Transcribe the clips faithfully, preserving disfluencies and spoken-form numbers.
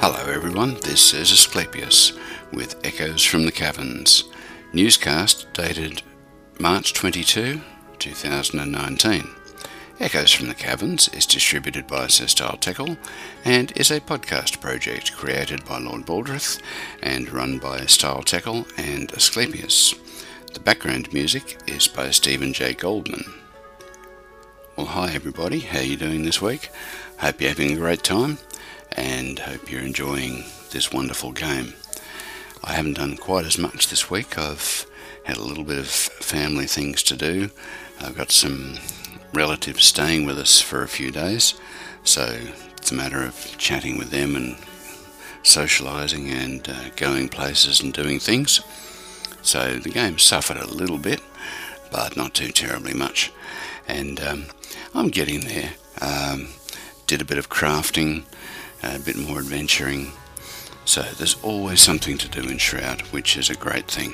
Hello everyone, this is Asclepius with Echoes from the Caverns, newscast dated March twenty-second, two thousand nineteen. Echoes from the Caverns is distributed by Sir StyleTackle and is a podcast project created by Lord Baldrith and run by StyleTackle and Asclepius. The background music is by Stephen J. Goldman. Well, hi everybody, how are you doing this week? Hope you're having a great time and hope you're enjoying this wonderful game. I haven't done quite as much this week. I've had a little bit of family things to do. I've got some relatives staying with us for a few days, so it's a matter of chatting with them and socialising and uh, going places and doing things. So the game suffered a little bit, but not too terribly much, and um, I'm getting there. Um, did a bit of crafting, a bit more adventuring, so there's always something to do in Shroud, which is a great thing.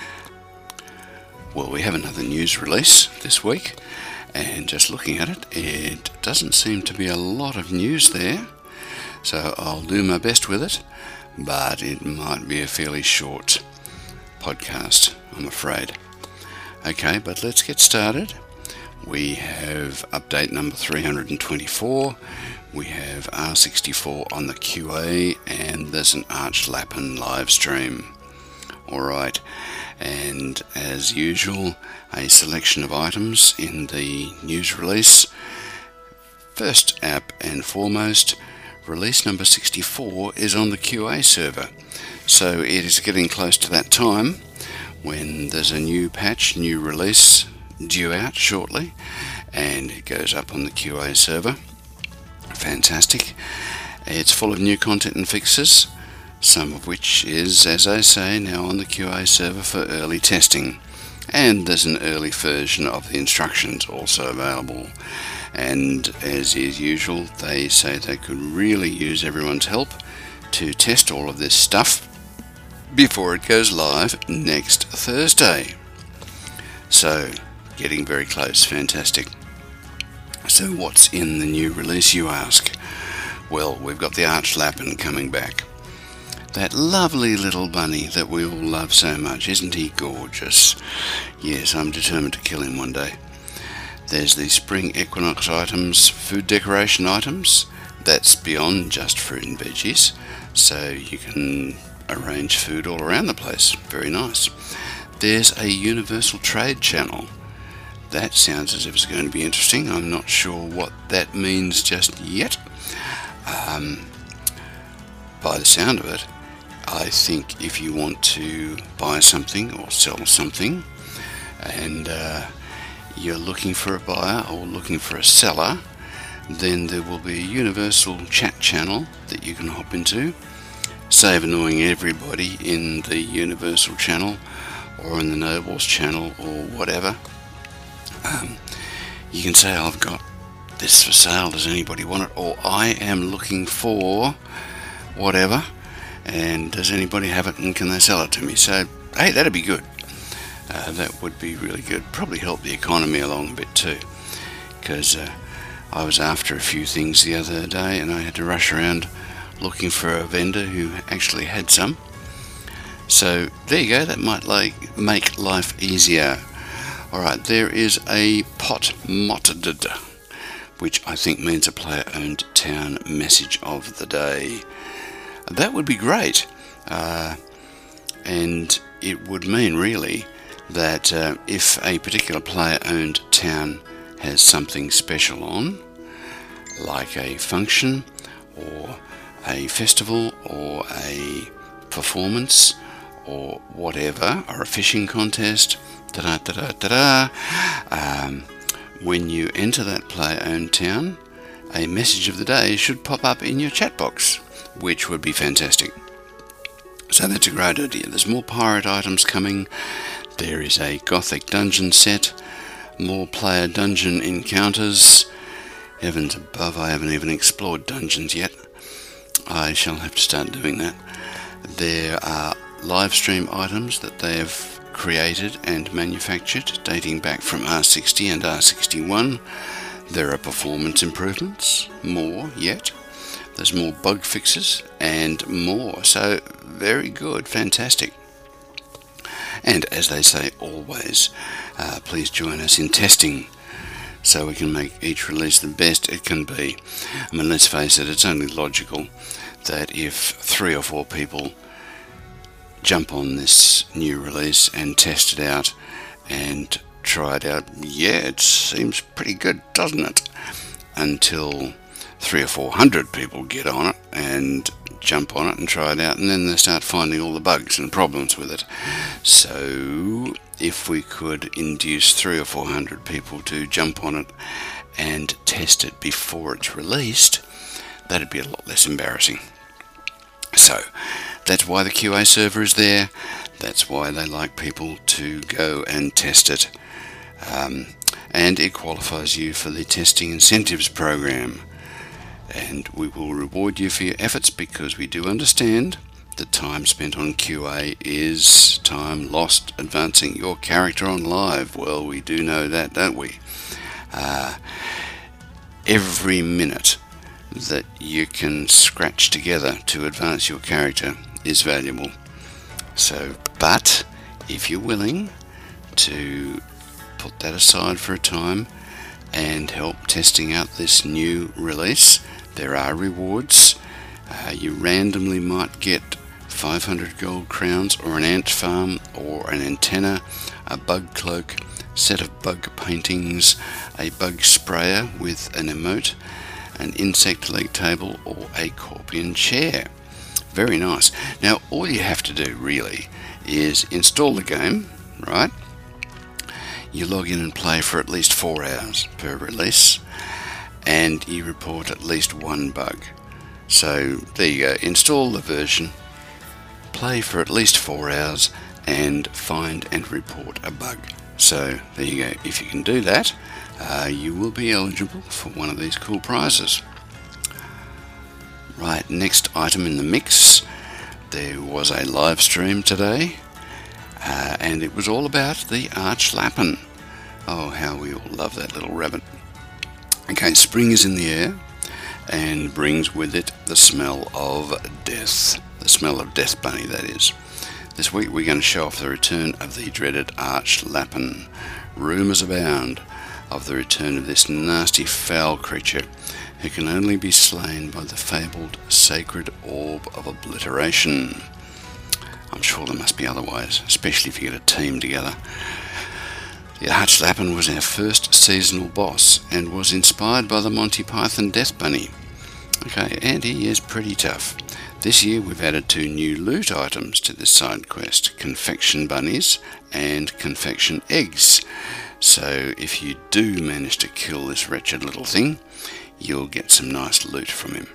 Well, we have another news release this week, and just looking at it, it doesn't seem to be a lot of news there, so I'll do my best with it, but it might be a fairly short podcast, I'm afraid. Okay, but let's get started. We have update number three hundred twenty-four, we have R sixty-four on the Q A, and there's an Archlappen live stream. Alright, and as usual, a selection of items in the news release. First app and foremost, release number sixty-four is on the Q A server, so it is getting close to that time when there's a new patch, new release due out shortly, and it goes up on the Q A server. Fantastic. It's full of new content and fixes, some of which is, as I say, now on the Q A server for early testing, and there's an early version of the instructions also available, and as is usual, they say they could really use everyone's help to test all of this stuff before it goes live next Thursday. So, getting very close. Fantastic. So what's in the new release, you ask? Well, we've got the Archlappen coming back. That lovely little bunny that we all love so much. Isn't he gorgeous? Yes, I'm determined to kill him one day. There's the spring equinox items, food decoration items. That's beyond just fruit and veggies, so you can arrange food all around the place. Very nice. There's a universal trade channel. That sounds as if it's going to be interesting. I'm not sure what that means just yet. Um, by the sound of it, I think if you want to buy something or sell something and uh, you're looking for a buyer or looking for a seller, then there will be a universal chat channel that you can hop into. Save annoying everybody in the universal channel or in the nobles channel or whatever. Um, you can say, I've got this for sale, does anybody want it? Or I am looking for whatever, and does anybody have it and can they sell it to me? So, hey, that'd be good. Uh, that would be really good. Probably help the economy along a bit too, because uh, I was after a few things the other day and I had to rush around looking for a vendor who actually had some. So there you go, that might like make life easier. Alright, there is a pot motted, which I think means a player-owned town message of the day. That would be great, uh, and it would mean really that uh, if a particular player-owned town has something special on, like a function or a festival or a performance or whatever, or a fishing contest, da da da da da. Um, when you enter that player-owned town, a message of the day should pop up in your chat box, which would be fantastic. So that's a great idea. There's more pirate items coming. There is a gothic dungeon set, more player dungeon encounters. Heavens above, I haven't even explored dungeons yet. I shall have to start doing that. There are live stream items that they have created and manufactured dating back from R sixty and R sixty-one. There are performance improvements, more yet. there's more bug fixes and more. So very good, fantastic. And as they say always, uh, please join us in testing so we can make each release the best it can be. I mean, let's face it, it's only logical that if three or four people jump on this new release and test it out and try it out, yeah, it seems pretty good, doesn't it? Until three or four hundred people get on it and jump on it and try it out, and then they start finding all the bugs and problems with it. So if we could induce three or four hundred people to jump on it and test it before it's released, that'd be a lot less embarrassing. So that's why the Q A server is there. That's why they like people to go and test it. Um, and it qualifies you for the testing incentives program. And we will reward you for your efforts, because we do understand that time spent on Q A is time lost advancing your character on live. Well, we do know that, don't we? Uh, every minute that you can scratch together to advance your character is valuable. So, but if you're willing to put that aside for a time and help testing out this new release, there are rewards. Uh, you randomly might get five hundred gold crowns, or an ant farm, or an antenna, a bug cloak, set of bug paintings, a bug sprayer with an emote, an insect leg table, or a Corpion chair. Very nice. Now all you have to do really is install the game, right? You log in and play for at least four hours per release, and you report at least one bug. So there you go, install the version, play for at least four hours, and find and report a bug. So there you go, if you can do that, uh, you will be eligible for one of these cool prizes. Right, next item in the mix, there was a live stream today, uh, and it was all about the Archlappen. Oh, how we all love that little rabbit. Okay, spring is in the air and brings with it the smell of death. The smell of Death Bunny, that is. This week we're going to show off the return of the dreaded Archlappen. Rumours abound of the return of this nasty foul creature who can only be slain by the fabled sacred orb of obliteration. I'm sure there must be other ways, especially if you get a team together. The Archlappen was our first seasonal boss and was inspired by the Monty Python Death Bunny. Okay, and he is pretty tough. This year we've added two new loot items to this side quest, confection bunnies and confection eggs. So if you do manage to kill this wretched little thing, you'll get some nice loot from him.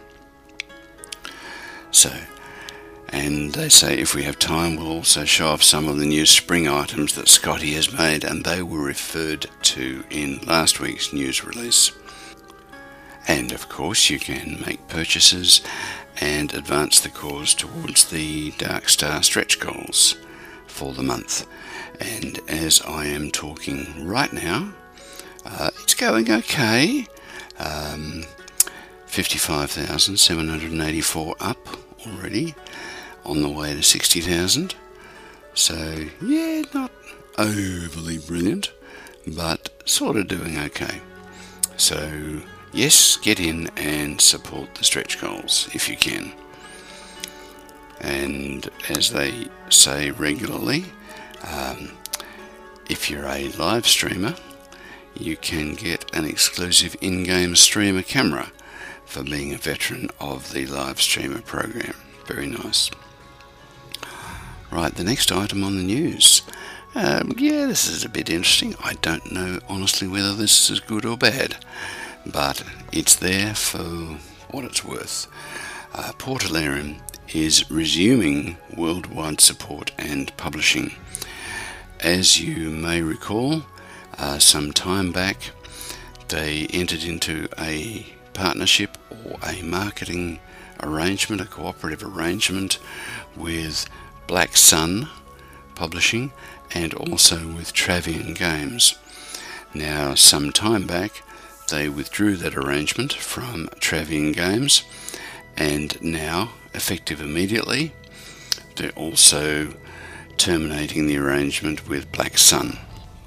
So, and they say if we have time we'll also show off some of the new spring items that Scotty has made, and they were referred to in last week's news release. And of course you can make purchases and advance the cause towards the Dark Star stretch goals for the month. And as I am talking right now, uh, it's going okay. Um, fifty-five thousand seven hundred eighty-four up already, on the way to sixty thousand. So yeah, not overly brilliant, but sort of doing okay. So yes, get in and support the stretch goals if you can. And as they say regularly, um, if you're a live streamer, you can get an exclusive in-game streamer camera for being a veteran of the live streamer program. Very nice. Right, the next item on the news. Um, yeah, this is a bit interesting. I don't know honestly whether this is good or bad, but it's there for what it's worth. Uh, Portalarium is resuming worldwide support and publishing. As you may recall, uh, some time back they entered into a partnership or a marketing arrangement, a cooperative arrangement with Black Sun Publishing and also with Travian Games. Now, some time back they withdrew that arrangement from Travian Games, and now, effective immediately, they're also terminating the arrangement with Black Sun.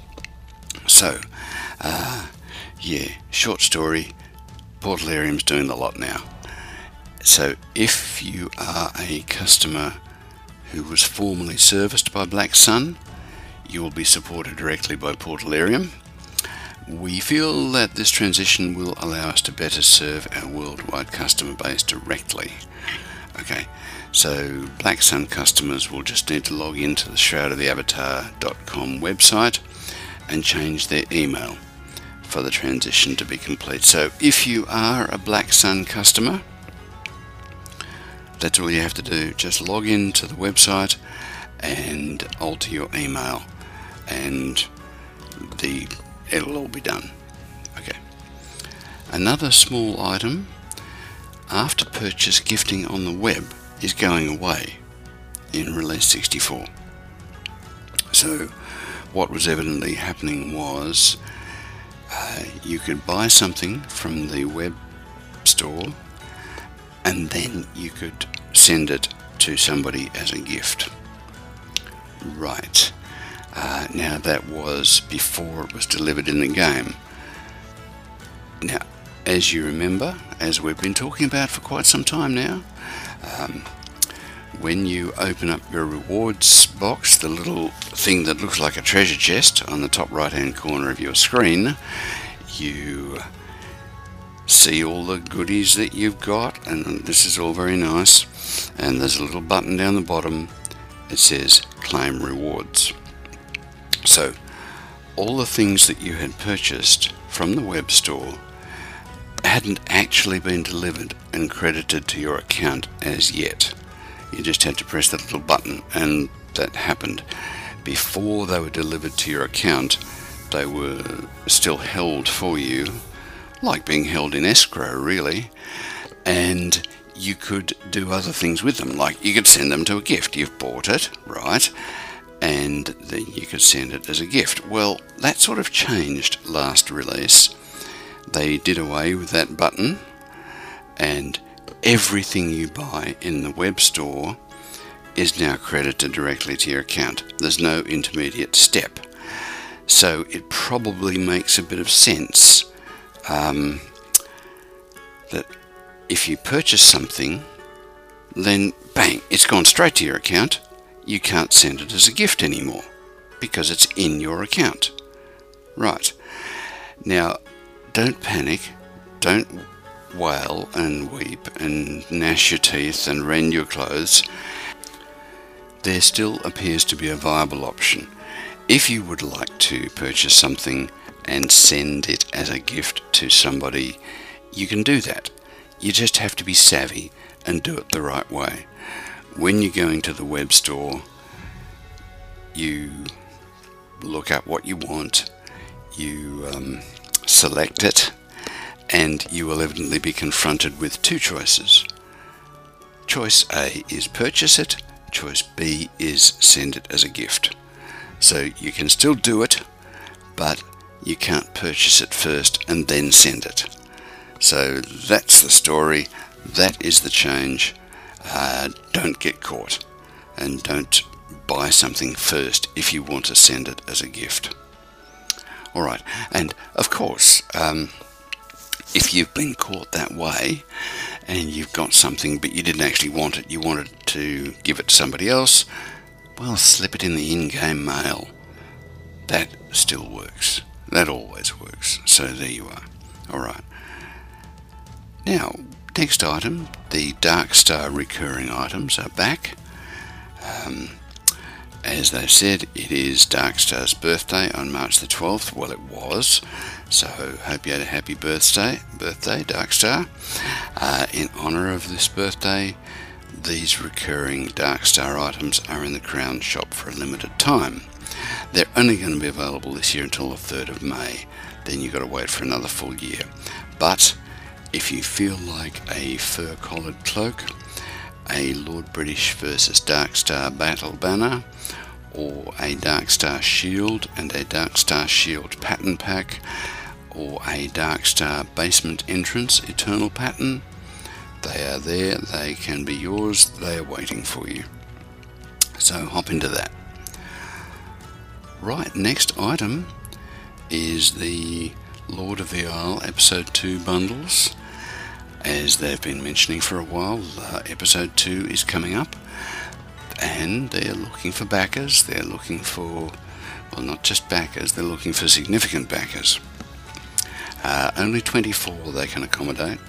So, uh, yeah, short story, Portalarium's doing the lot now. So if you are a customer who was formerly serviced by Black Sun, you will be supported directly by Portalarium. We feel that this transition will allow us to better serve our worldwide customer base directly. Okay, so Black Sun customers will just need to log into the shroud of the avatar dot com website and change their email for the transition to be complete. So if you are a Black Sun customer, that's all you have to do. Just log into the website and alter your email, and the it'll all be done. Okay. Another small item: after purchase gifting on the web is going away in release sixty-four. So what was evidently happening was uh, you could buy something from the web store and then you could send it to somebody as a gift. Right. Uh, now that was before it was delivered in the game. Now, as you remember, as we've been talking about for quite some time now, um, when you open up your rewards box, the little thing that looks like a treasure chest on the top right hand corner of your screen, you see all the goodies that you've got, and this is all very nice, and there's a little button down the bottom. It says claim rewards. So all the things that you had purchased from the web store hadn't actually been delivered and credited to your account as yet. You just had to press that little button, and that happened. Before they were delivered to your account, they were still held for you, like being held in escrow really, and you could do other things with them, like you could send them to a gift. You've bought it, right, and then you could send it as a gift. Well, that sort of changed last release. They did away with that button, and everything you buy in the web store is now credited directly to your account. There's no intermediate step. So it probably makes a bit of sense um, that if you purchase something, then bang, it's gone straight to your account. You can't send it as a gift anymore because it's in your account. Right. Now, don't panic. Don't wail and weep and gnash your teeth and rend your clothes. There still appears to be a viable option. If you would like to purchase something and send it as a gift to somebody, you can do that. You just have to be savvy and do it the right way. When you're going to the web store, you look up what you want, you um, select it, and you will evidently be confronted with two choices. Choice A is purchase it, choice B is send it as a gift. So you can still do it, but you can't purchase it first and then send it. So that's the story, that is the change. Uh, don't get caught, and don't buy something first if you want to send it as a gift. Alright, and of course, um, if you've been caught that way and you've got something but you didn't actually want it, you wanted to give it to somebody else, well, slip it in the in-game mail. That still works. That always works. So there you are. Alright. Now, next item, the Darkstar recurring items are back. Um, as they said, it is Darkstar's birthday on March the twelfth. Well, it was. So, hope you had a happy birthday, birthday, Darkstar. Uh, in honour of this birthday, these recurring Darkstar items are in the Crown shop for a limited time. They're only going to be available this year until the third of May. Then you've got to wait for another full year. But if you feel like a fur-collared cloak, a Lord British versus Darkstar battle banner, or a Darkstar shield and a Darkstar shield pattern pack, or a Darkstar basement entrance eternal pattern, They are there, they can be yours, they are waiting for you. So hop into that. Right, next item is the Lord of the Isle Episode two bundles. As they've been mentioning for a while, uh, Episode two is coming up, and they're looking for backers. They're looking for, well, not just backers, they're looking for significant backers. Uh, only twenty-four they can accommodate,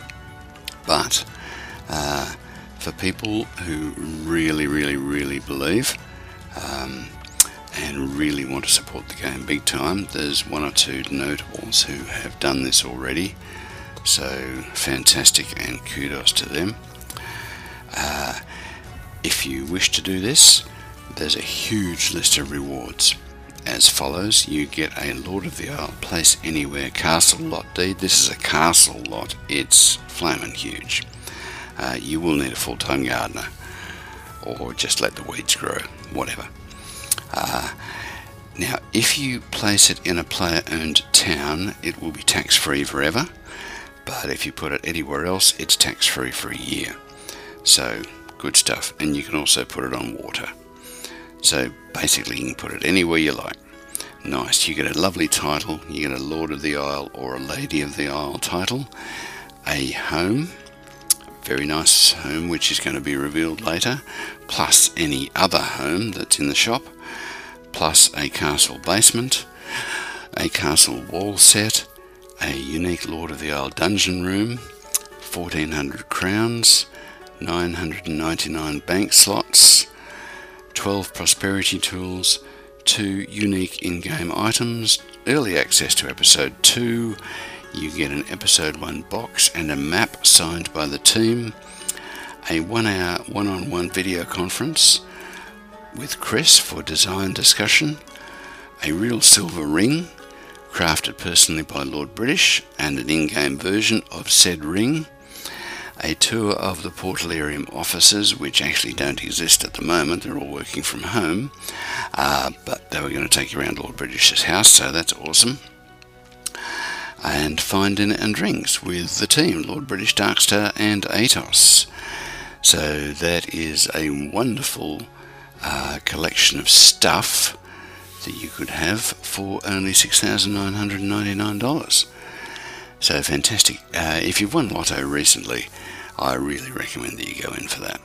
but uh, for people who really, really, really believe um, and really want to support the game big time, there's one or two notables who have done this already, so fantastic and kudos to them. Uh, if you wish to do this, there's a huge list of rewards as follows. You get a Lord of the Isle Place Anywhere castle lot deed. This is a castle lot, it's flaming huge. Uh, you will need a full-time gardener, or just let the weeds grow, whatever. Uh, now, if you place it in a player-owned town, it will be tax-free forever, but if you put it anywhere else, it's tax-free for a year. So, good stuff. And you can also put it on water. So, basically, you can put it anywhere you like. Nice. You get a lovely title. You get a Lord of the Isle or a Lady of the Isle title. A home. Very nice home, which is going to be revealed later. Plus any other home that's in the shop. Plus a castle basement, a castle wall set, a unique Lord of the Isle dungeon room, fourteen hundred crowns, nine hundred ninety-nine bank slots, twelve prosperity tools, two unique in-game items, early access to episode two, you get an episode one box and a map signed by the team, a one hour one-on-one video conference with Chris for design discussion, a real silver ring crafted personally by Lord British and an in-game version of said ring, a tour of the Portalarium offices, which actually don't exist at the moment, they're all working from home, uh, but they were going to take you around Lord British's house, so that's awesome. And fine dinner and drinks with the team, Lord British, Darkstar and Atos. So that is a wonderful uh, collection of stuff that you could have for only six thousand nine hundred ninety-nine dollars. So fantastic. Uh, if you've won Lotto recently, I really recommend that you go in for that.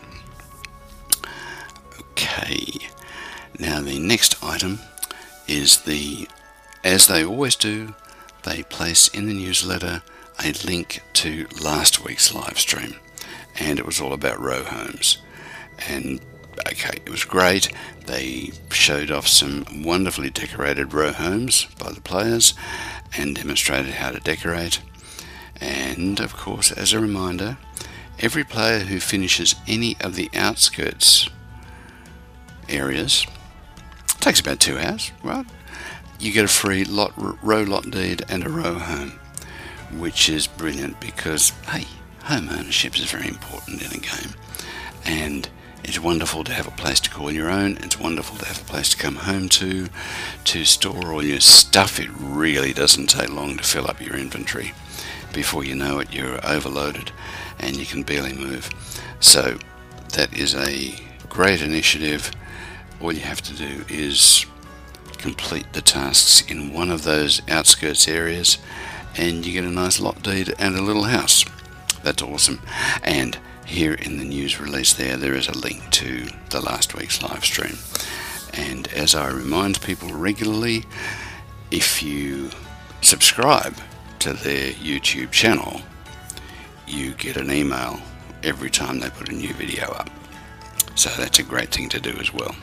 Okay, now the next item is the, as they always do, they place in the newsletter a link to last week's live stream, and it was all about row homes. And okay, it was great. They showed off some wonderfully decorated row homes by the players and demonstrated how to decorate. And of course, as a reminder, every player who finishes any of the outskirts areas, takes about two hours, right? You get a free lot, row lot deed and a row home, which is brilliant because, hey, home ownership is very important in a game, and it's wonderful to have a place to call your own. It's wonderful to have a place to come home to, to store all your stuff. It really doesn't take long to fill up your inventory. Before you know it, you're overloaded and you can barely move. So that is a great initiative. All you have to do is complete the tasks in one of those outskirts areas and you get a nice lot deed and a little house. That's awesome. And here in the news release there, there is a link to the last week's live stream. And as I remind people regularly, if you subscribe to their YouTube channel, you get an email every time they put a new video up. So that's a great thing to do as well.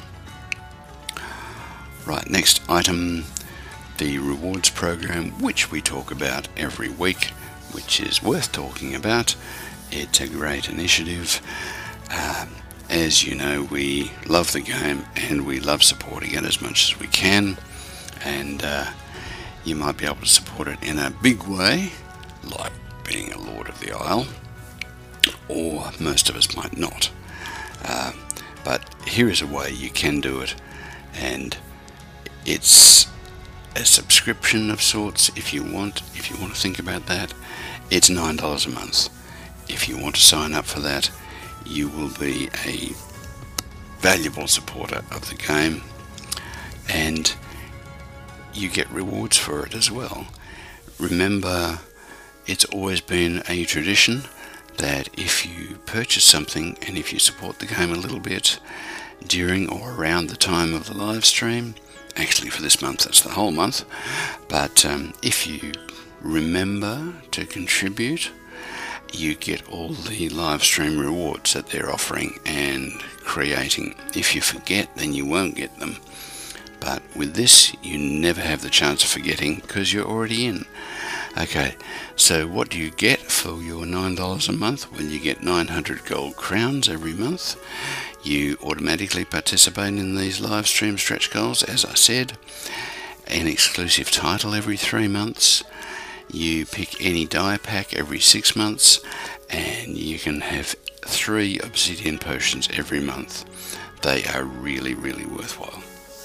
Right, next item, the rewards program, which we talk about every week, which is worth talking about. It's a great initiative. Um, as you know, we love the game and we love supporting it as much as we can, and uh, you might be able to support it in a big way, like being a Lord of the Isle, or most of us might not. Uh, but here is a way you can do it, and it's a subscription of sorts if you want, if you want to think about that. It's nine dollars a month. if you want to sign up for that, you will be a valuable supporter of the game, and you get rewards for it as well. Remember, it's always been a tradition that if you purchase something and if you support the game a little bit during or around the time of the live stream, actually for this month that's the whole month, but um, if you remember to contribute, you get all the live stream rewards that they're offering and creating. If you forget, then you won't get them. But with this, you never have the chance of forgetting because you're already in. Okay, so what do you get for your nine dollars a month? Well, you get nine hundred gold crowns every month. You automatically participate in these live stream stretch goals, as I said. An exclusive title every three months. You pick any die pack every six months. And you can have three obsidian potions every month. They are really, really worthwhile.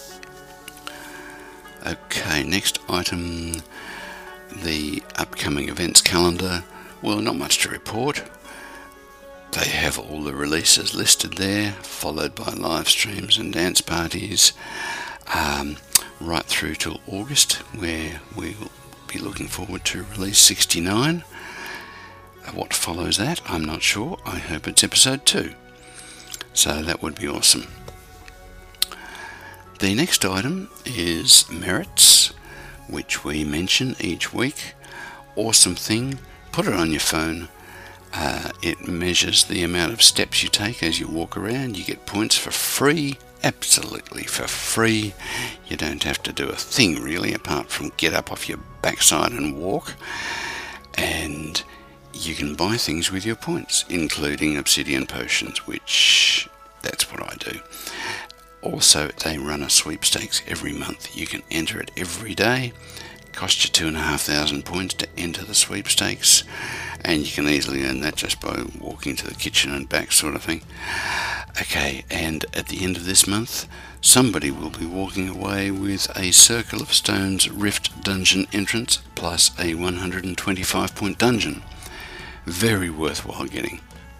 Okay, next item, the upcoming events calendar. Well, not much to report. They have all the releases listed there, followed by live streams and dance parties, um, right through till August, where we will be looking forward to release sixty-nine. What follows that, I'm not sure. I hope it's episode two. So that would be awesome. The next item is merits, which we mention each week. Awesome thing. Put it on your phone. Uh, it measures the amount of steps you take as you walk around. You get points for free, absolutely for free. You don't have to do a thing really apart from get up off your backside and walk. And you can buy things with your points, including obsidian potions, which that's what I do. Also, they run a sweepstakes every month. You can enter it every day. Cost you two and a half thousand points to enter the sweepstakes, and you can easily earn that just by walking to the kitchen and back, sort of thing. Okay, and at the end of this month, somebody will be walking away with a Circle of Stones Rift dungeon entrance plus a one hundred twenty-five point dungeon. Very worthwhile getting.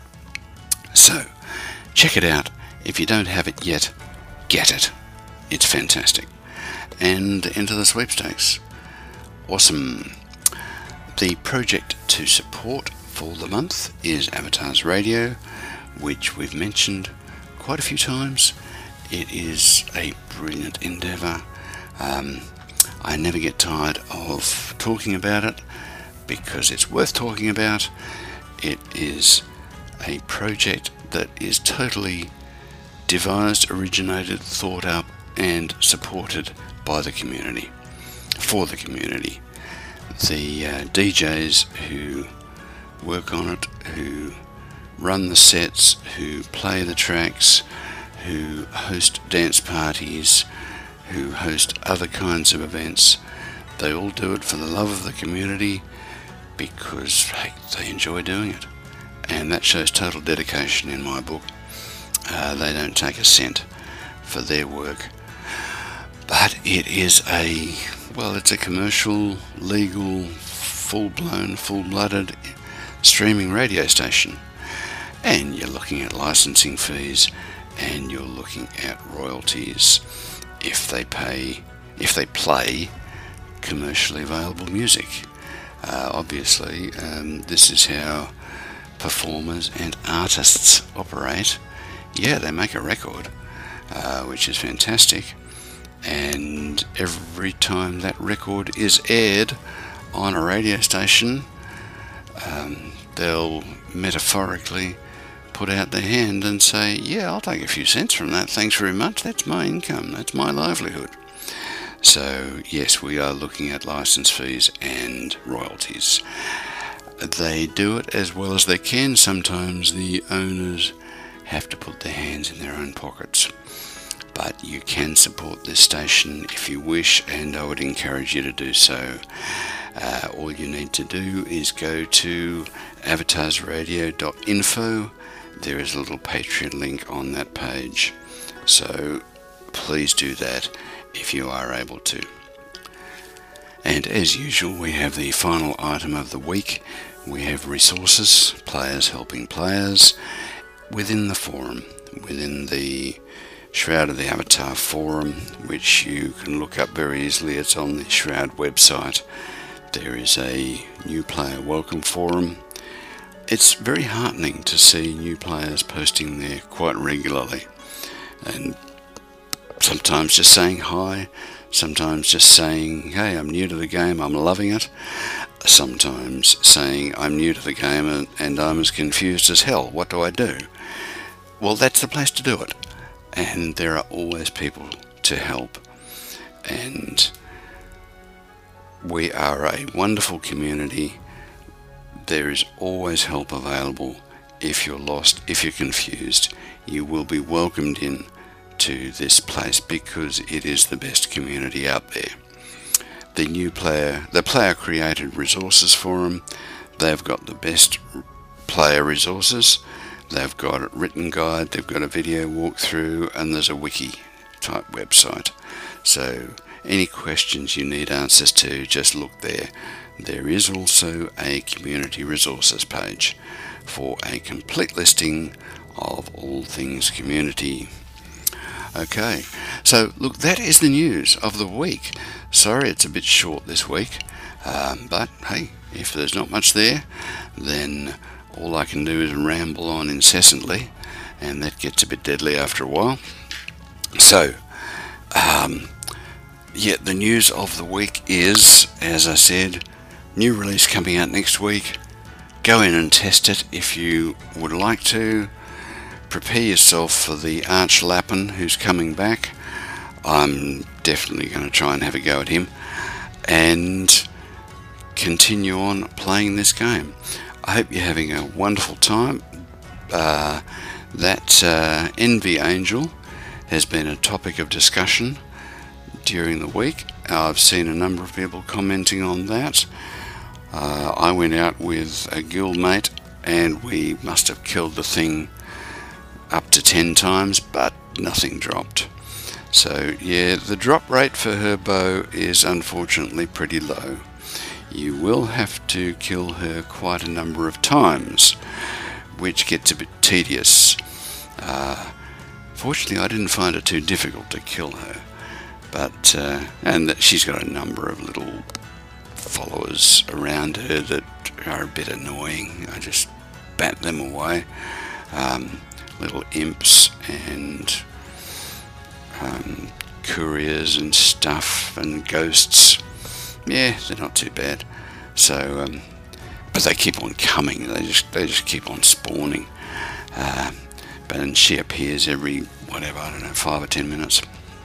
So, check it out. If you don't have it yet, get it. It's fantastic. And enter the sweepstakes. Awesome. The project to support for the month is Avatars Radio, which we've mentioned quite a few times. It is a brilliant endeavour. Um, I never get tired of talking about it because it's worth talking about. It is a project that is totally devised, originated, thought up and supported by the community, for the community. The uh, D Js who work on it, who run the sets, who play the tracks, who host dance parties, who host other kinds of events, they all do it for the love of the community because, hey, they enjoy doing it. And that shows total dedication in my book. Uh, they don't take a cent for their work. But it is a, well, it's a commercial, legal, full-blown, full-blooded streaming radio station. And you're looking at licensing fees, and you're looking at royalties if they pay, if they play commercially available music. Uh, obviously, um, this is how performers and artists operate. Yeah, they make a record, uh, which is fantastic, and every time that record is aired on a radio station, um, they'll metaphorically put out their hand and say, yeah, I'll take a few cents from that, thanks very much, that's my income, that's my livelihood. So yes, we are looking at license fees and royalties. They do it as well as they can. Sometimes the owners have to put their hands in their own pockets, but you can support this station if you wish, and I would encourage you to do so. Uh, all you need to do is go to avatars radio dot info. There is a little Patreon link on that page, so please do that if you are able to. And as usual, we have the final item of the week. We have resources, players helping players within the forum, within the Shroud of the Avatar forum, which you can look up very easily. It's on the Shroud website. There is a new player welcome forum. It's very heartening to see new players posting there quite regularly, and sometimes just saying hi, sometimes just saying, hey, I'm new to the game, I'm loving it, sometimes saying, I'm new to the game and, and I'm as confused as hell, what do I do? Well, that's the place to do it, and there are always people to help, and we are a wonderful community. There is always help available. If you're lost, if you're confused, you will be welcomed in to this place because it is the best community out there. The new player, the player created resources forum, they've got the best player resources. They've got a written guide, they've got a video walkthrough, and there's a wiki type website. So any questions you need answers to, just look there. There is also a community resources page for a complete listing of all things community. Okay, so look, that is the news of the week. Sorry it's a bit short this week, um, but hey, if there's not much there, then all I can do is ramble on incessantly, and that gets a bit deadly after a while. So, um, yeah, the news of the week is, as I said, new release coming out next week. Go in and test it if you would like to. Prepare yourself for the Arch Lappin who's coming back. I'm definitely going to try and have a go at him and continue on playing this game. I hope you're having a wonderful time. Uh, that uh, Envy Angel has been a topic of discussion during the week. I've seen a number of people commenting on that. Uh, I went out with a guildmate and we must have killed the thing up to ten times, but nothing dropped. So yeah, the drop rate for her bow is unfortunately pretty low. You will have to kill her quite a number of times, which gets a bit tedious. Uh, fortunately, I didn't find it too difficult to kill her, but uh, and that she's got a number of little followers around her that are a bit annoying. I just bat them away. Um, little imps and um, couriers and stuff and ghosts. Yeah, they're not too bad. So, um, but they keep on coming. They just they just keep on spawning. Uh, but then she appears every whatever I don't know five or ten minutes,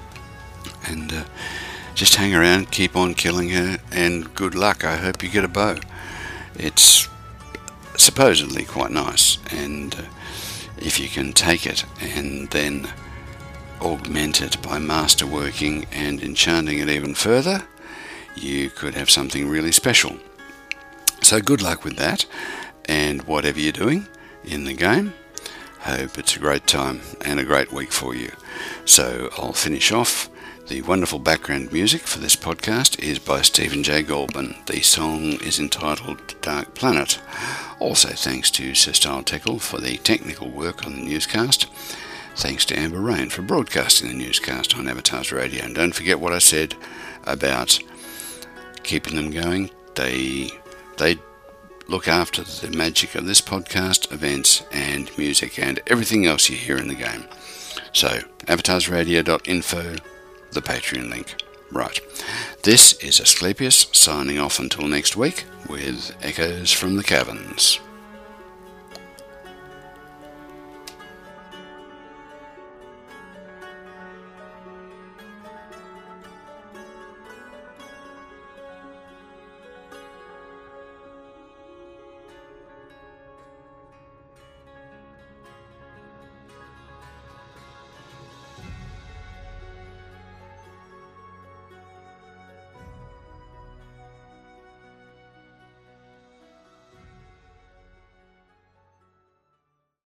and uh, just hang around, keep on killing her, and good luck. I hope you get a bow. It's supposedly quite nice, and uh, if you can take it and then augment it by masterworking and enchanting it even further, you could have something really special. So good luck with that, and whatever you're doing in the game, hope it's a great time and a great week for you. So I'll finish off. The wonderful background music for this podcast is by Stephen J. Goldman. The song is entitled Dark Planet. Also thanks to Sir Style Tickle for the technical work on the newscast. Thanks to Amber Rain for broadcasting the newscast on Avatars Radio. And don't forget what I said about keeping them going. They, they look after the magic of this podcast, events and music and everything else you hear in the game. So, avatars radio dot info, the Patreon link. Right. This is Asclepius signing off until next week with Echoes from the Caverns.